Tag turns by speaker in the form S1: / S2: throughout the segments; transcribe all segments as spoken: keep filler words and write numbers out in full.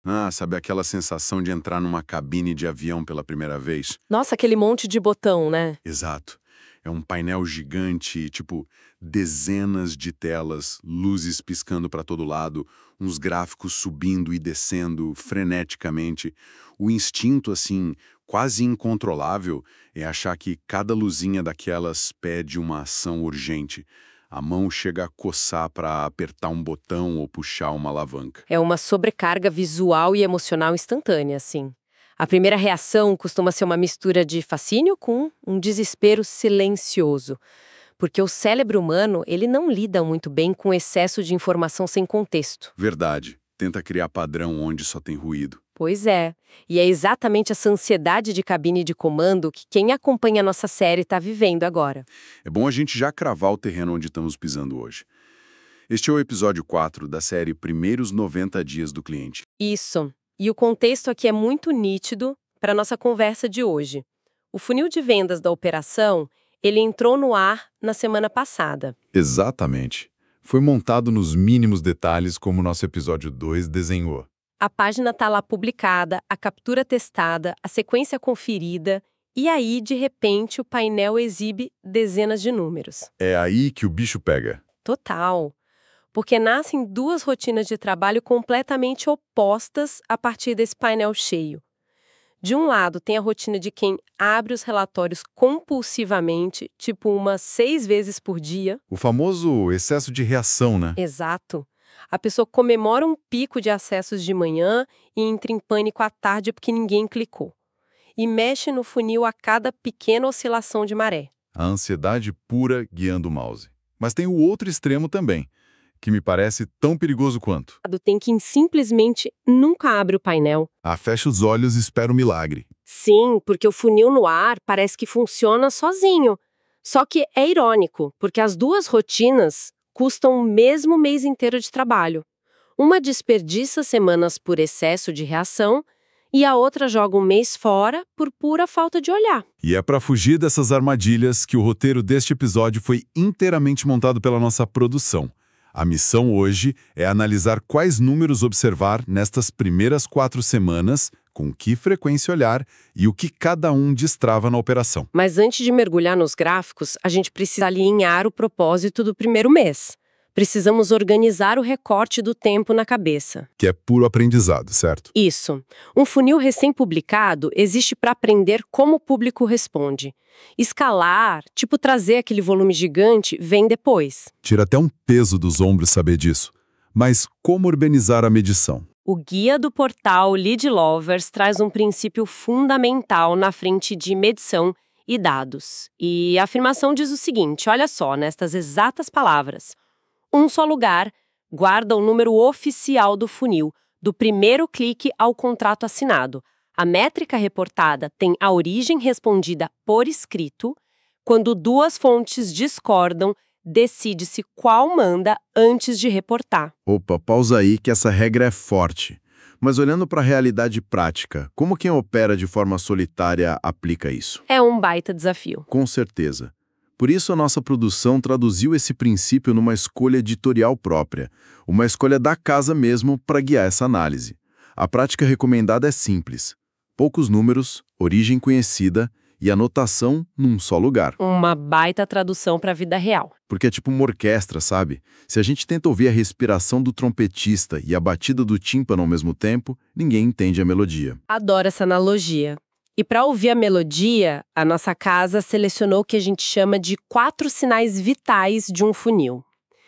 S1: Ah, sabe aquela sensação de entrar numa cabine de avião pela primeira vez?
S2: Nossa, aquele monte de botão, né?
S1: Exato. É um painel gigante, tipo, dezenas de telas, luzes piscando para todo lado, uns gráficos subindo e descendo freneticamente. O instinto, assim, quase incontrolável, é achar que cada luzinha daquelas pede uma ação urgente. A mão chega a coçar para apertar um botão ou puxar uma alavanca.
S2: É uma sobrecarga visual e emocional instantânea, assim. A primeira reação costuma ser uma mistura de fascínio com um desespero silencioso. Porque o cérebro humano, ele não lida muito bem com excesso de informação sem contexto.
S1: Verdade. Tenta criar padrão onde só tem ruído.
S2: Pois é. E é exatamente essa ansiedade de cabine de comando que quem acompanha a nossa série está vivendo agora.
S1: É bom a gente já cravar o terreno onde estamos pisando hoje. Este é o episódio quatro da série Primeiros noventa Dias do Cliente.
S2: Isso. E o contexto aqui é muito nítido para a nossa conversa de hoje. O funil de vendas da operação, ele entrou no ar na semana passada.
S3: Exatamente. Foi montado nos mínimos detalhes como o nosso episódio dois desenhou.
S2: A página está lá publicada, a captura testada, a sequência conferida, e aí, de repente, o painel exibe dezenas de números.
S3: É aí que o bicho pega.
S2: Total. Porque nascem duas rotinas de trabalho completamente opostas a partir desse painel cheio. De um lado, tem a rotina de quem abre os relatórios compulsivamente, tipo umas seis vezes por dia.
S3: O famoso excesso de reação, né?
S2: Exato. A pessoa comemora um pico de acessos de manhã e entra em pânico à tarde porque ninguém clicou. E mexe no funil a cada pequena oscilação de maré.
S3: A ansiedade pura guiando o mouse. Mas tem o outro extremo também, que me parece tão perigoso quanto.
S2: Tem quem simplesmente nunca abre o painel.
S3: Ah, fecha os olhos e espera o milagre.
S2: Sim, porque o funil no ar parece que funciona sozinho. Só que é irônico, porque as duas rotinas custam o mesmo mês inteiro de trabalho. Uma desperdiça semanas por excesso de reação e a outra joga um mês fora por pura falta de olhar.
S3: E é para fugir dessas armadilhas que o roteiro deste episódio foi inteiramente montado pela nossa produção. A missão hoje é analisar quais números observar nestas primeiras quatro semanas, com que frequência olhar e o que cada um destrava na operação.
S2: Mas antes de mergulhar nos gráficos, a gente precisa alinhar o propósito do primeiro mês. Precisamos organizar o recorte do tempo na cabeça.
S3: Que é puro aprendizado, certo?
S2: Isso. Um funil recém-publicado existe para aprender como o público responde. Escalar, tipo trazer aquele volume gigante, vem depois.
S3: Tira até um peso dos ombros saber disso. Mas como organizar a medição?
S2: O guia do portal Lead Lovers traz um princípio fundamental na frente de medição e dados. E a afirmação diz o seguinte, olha só, nestas exatas palavras. Um só lugar guarda o número oficial do funil, do primeiro clique ao contrato assinado. A métrica reportada tem a origem respondida por escrito. Quando duas fontes discordam, decide-se qual manda antes de reportar.
S4: Opa, pausa aí que essa regra é forte. Mas olhando para a realidade prática, como quem opera de forma solitária aplica isso?
S2: É um baita desafio.
S4: Com certeza. Por isso, a nossa produção traduziu esse princípio numa escolha editorial própria, uma escolha da casa mesmo para guiar essa análise. A prática recomendada é simples: poucos números, origem conhecida e anotação num só lugar.
S2: Uma baita tradução para a vida real.
S4: Porque é tipo uma orquestra, sabe? Se a gente tenta ouvir a respiração do trompetista e a batida do tímpano ao mesmo tempo, ninguém entende a melodia.
S2: Adoro essa analogia. E para ouvir a melodia, a nossa casa selecionou o que a gente chama de quatro sinais vitais de um funil.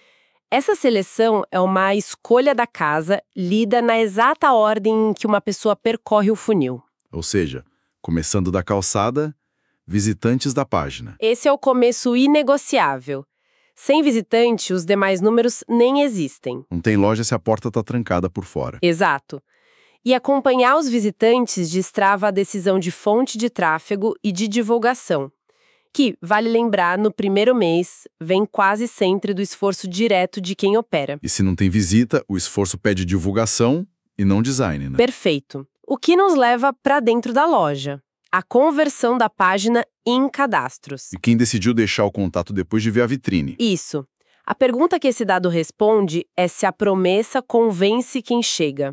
S2: Essa seleção é uma escolha da casa lida na exata ordem em que uma pessoa percorre o funil.
S4: Ou seja, começando da calçada, visitantes da página.
S2: Esse é o começo inegociável. Sem visitante, os demais números nem existem.
S4: Não tem loja se a porta está trancada por fora.
S2: Exato. E acompanhar os visitantes destrava a decisão de fonte de tráfego e de divulgação, que, vale lembrar, no primeiro mês, vem quase sempre do esforço direto de quem opera.
S4: E se não tem visita, o esforço pede divulgação e não design, né?
S2: Perfeito. O que nos leva para dentro da loja. A conversão da página em cadastros.
S4: E quem decidiu deixar o contato depois de ver a vitrine?
S2: Isso. A pergunta que esse dado responde é se a promessa convence quem chega.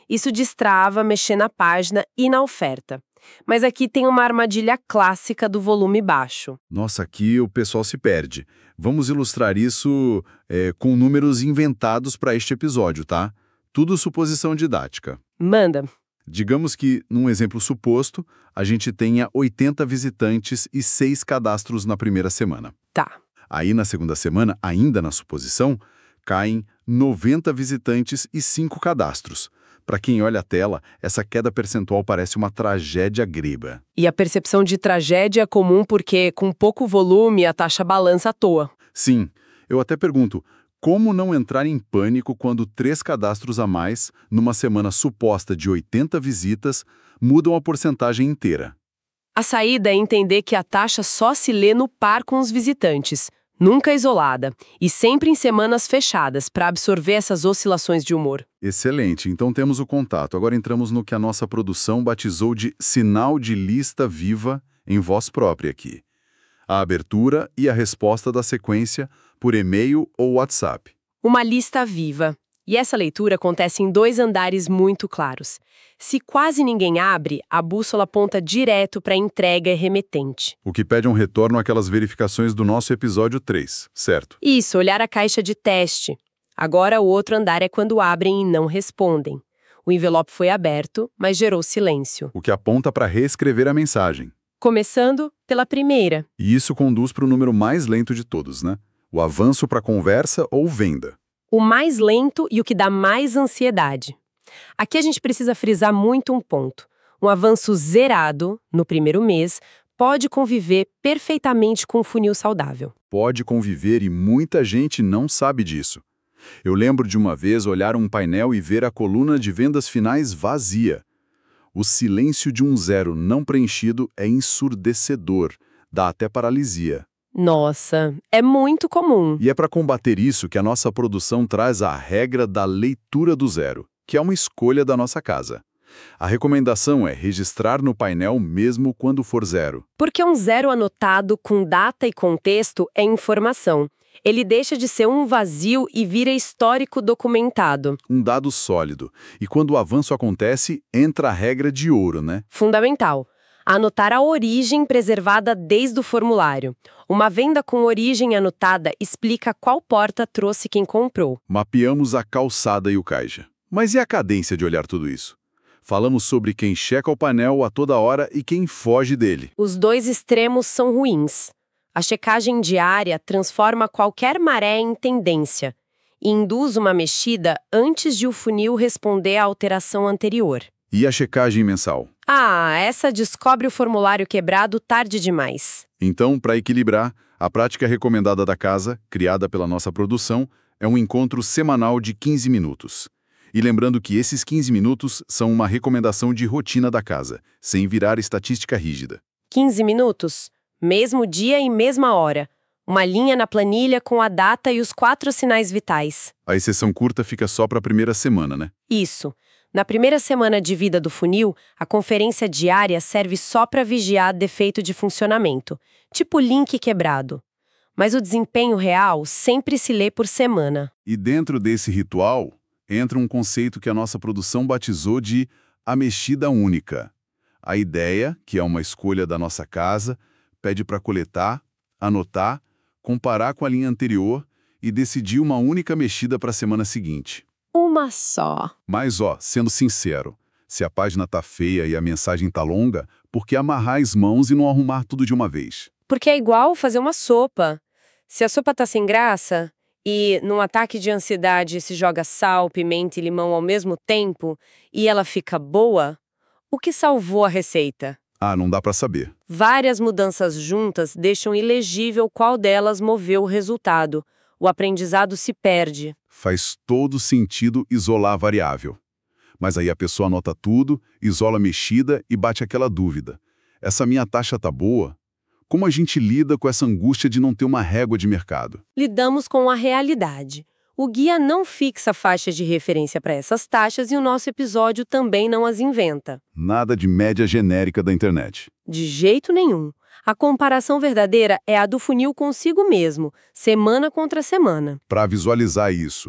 S2: Isso destrava mexer na página e na oferta. Mas aqui tem uma armadilha clássica do volume baixo.
S3: Nossa, aqui o pessoal se perde. Vamos ilustrar isso é, com números inventados para este episódio, tá? Tudo suposição didática.
S2: Manda.
S3: Digamos que, num exemplo suposto, a gente tenha oitenta visitantes e seis cadastros na primeira semana.
S2: Tá.
S3: Aí, na segunda semana, ainda na suposição, caem noventa visitantes e cinco cadastros. Para quem olha a tela, essa queda percentual parece uma tragédia grega.
S2: E a percepção de tragédia é comum porque, com pouco volume, a taxa balança à toa.
S3: Sim, eu até pergunto, como não entrar em pânico quando três cadastros a mais, numa semana suposta de oitenta visitas, mudam a porcentagem inteira?
S2: A saída é entender que a taxa só se lê no par com os visitantes, nunca isolada, e sempre em semanas fechadas, para absorver essas oscilações de humor.
S3: Excelente, então temos o contato. Agora entramos no que a nossa produção batizou de sinal de lista viva em voz própria aqui. A abertura e a resposta da sequência por e-mail ou WhatsApp.
S2: Uma lista viva. E essa leitura acontece em dois andares muito claros. Se quase ninguém abre, a bússola aponta direto para a entrega e remetente.
S3: O que pede um retorno àquelas verificações do nosso episódio três, certo?
S2: Isso, olhar a caixa de teste. Agora o outro andar é quando abrem e não respondem. O envelope foi aberto, mas gerou silêncio.
S3: O que aponta para reescrever a mensagem.
S2: Começando pela primeira.
S3: E isso conduz para o número mais lento de todos, né? O avanço para conversa ou venda.
S2: O mais lento e o que dá mais ansiedade. Aqui a gente precisa frisar muito um ponto. Um avanço zerado, no primeiro mês, pode conviver perfeitamente com um funil saudável.
S3: Pode conviver e muita gente não sabe disso. Eu lembro de uma vez olhar um painel e ver a coluna de vendas finais vazia. O silêncio de um zero não preenchido é ensurdecedor, dá até paralisia.
S2: Nossa, é muito comum.
S3: E é para combater isso que a nossa produção traz a regra da leitura do zero, que é uma escolha da nossa casa. A recomendação é registrar no painel mesmo quando for zero.
S2: Porque um zero anotado com data e contexto é informação. Ele deixa de ser um vazio e vira histórico documentado.
S3: Um dado sólido. E quando o avanço acontece, entra a regra de ouro, né?
S2: Fundamental. Anotar a origem preservada desde o formulário. Uma venda com origem anotada explica qual porta trouxe quem comprou.
S3: Mapeamos a calçada e o caixa. Mas e a cadência de olhar tudo isso? Falamos sobre quem checa o painel a toda hora e quem foge dele.
S2: Os dois extremos são ruins. A checagem diária transforma qualquer maré em tendência e induz uma mexida antes de o funil responder à alteração anterior.
S3: E a checagem mensal?
S2: Ah, essa descobre o formulário quebrado tarde demais.
S3: Então, para equilibrar, a prática recomendada da casa, criada pela nossa produção, é um encontro semanal de quinze minutos. E lembrando que esses quinze minutos são uma recomendação de rotina da casa, sem virar estatística rígida.
S2: quinze minutos? Mesmo dia e mesma hora. Uma linha na planilha com a data e os quatro sinais vitais.
S3: A exceção curta fica só para a primeira semana, né?
S2: Isso. Na primeira semana de vida do funil, a conferência diária serve só para vigiar defeito de funcionamento, tipo link quebrado. Mas o desempenho real sempre se lê por semana.
S3: E dentro desse ritual, entra um conceito que a nossa produção batizou de a mexida única. A ideia, que é uma escolha da nossa casa, pede para coletar, anotar, comparar com a linha anterior e decidir uma única mexida para a semana seguinte.
S2: Uma só.
S3: Mas, ó, sendo sincero, se a página tá feia e a mensagem tá longa, por que amarrar as mãos e não arrumar tudo de uma vez?
S2: Porque é igual fazer uma sopa. Se a sopa tá sem graça e, num ataque de ansiedade, se joga sal, pimenta e limão ao mesmo tempo e ela fica boa, o que salvou a receita?
S3: Ah, não dá para saber.
S2: Várias mudanças juntas deixam ilegível qual delas moveu o resultado. O aprendizado se perde.
S3: Faz todo sentido isolar a variável. Mas aí a pessoa anota tudo, isola a mexida e bate aquela dúvida. Essa minha taxa tá boa? Como a gente lida com essa angústia de não ter uma régua de mercado?
S2: Lidamos com a realidade. O guia não fixa faixas de referência para essas taxas e o nosso episódio também não as inventa.
S3: Nada de média genérica da internet.
S2: De jeito nenhum. A comparação verdadeira é a do funil consigo mesmo, semana contra semana.
S3: Para visualizar isso,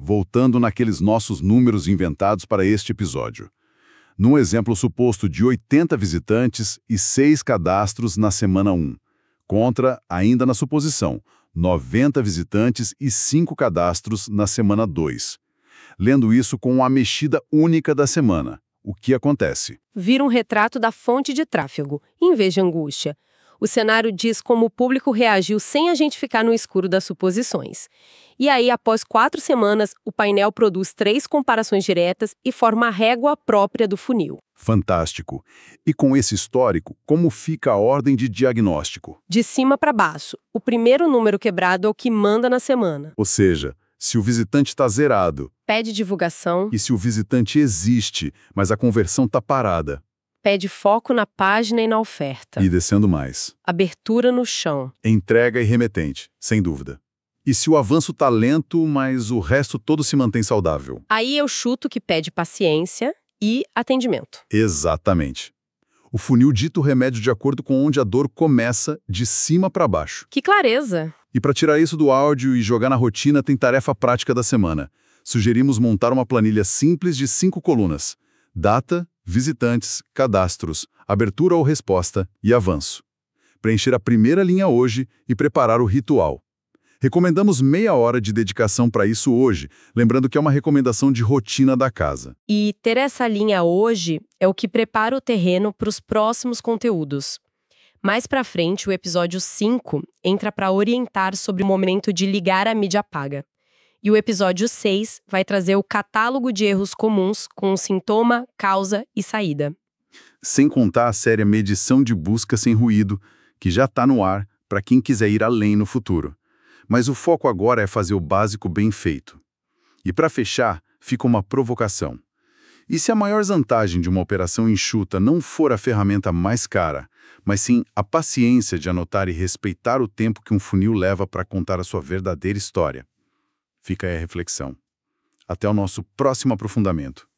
S3: voltando naqueles nossos números inventados para este episódio. Num exemplo suposto de oitenta visitantes e seis cadastros na semana um, contra, ainda na suposição, noventa visitantes e cinco cadastros na semana dois. Lendo isso com a mexida única da semana, o que acontece?
S2: Vira um retrato da fonte de tráfego, em vez de angústia. O cenário diz como o público reagiu sem a gente ficar no escuro das suposições. E aí, após quatro semanas, o painel produz três comparações diretas e forma a régua própria do funil.
S3: Fantástico. E com esse histórico, como fica a ordem de diagnóstico?
S2: De cima para baixo, o primeiro número quebrado é o que manda na semana.
S3: Ou seja, se o visitante está zerado,
S2: Pede divulgação,
S3: e se o visitante existe, mas a conversão está parada,
S2: pede foco na página e na oferta.
S3: e descendo mais,
S2: Abertura no chão.
S3: entrega e remetente, sem dúvida. E se o avanço está lento, mas o resto todo se mantém saudável?
S2: Aí eu chuto que pede paciência e atendimento.
S3: Exatamente. O funil dita o remédio de acordo com onde a dor começa, de cima para baixo.
S2: Que clareza!
S3: E para tirar isso do áudio e jogar na rotina, tem tarefa prática da semana. Sugerimos montar uma planilha simples de cinco colunas: data, visitantes, cadastros, abertura ou resposta e avanço. Preencher a primeira linha hoje e preparar o ritual. Recomendamos meia hora de dedicação para isso hoje, lembrando que é uma recomendação de rotina da casa.
S2: E ter essa linha hoje é o que prepara o terreno para os próximos conteúdos. Mais pra frente, o episódio cinco entra para orientar sobre o momento de ligar a mídia paga. E o episódio seis vai trazer o catálogo de erros comuns com o sintoma, causa e saída.
S3: Sem contar a série Medição de Busca Sem Ruído, que já está no ar para quem quiser ir além no futuro. Mas o foco agora é fazer o básico bem feito. E para fechar, fica uma provocação. E se a maior vantagem de uma operação enxuta não for a ferramenta mais cara, mas sim a paciência de anotar e respeitar o tempo que um funil leva para contar a sua verdadeira história? Fica aí a reflexão. Até o nosso próximo aprofundamento.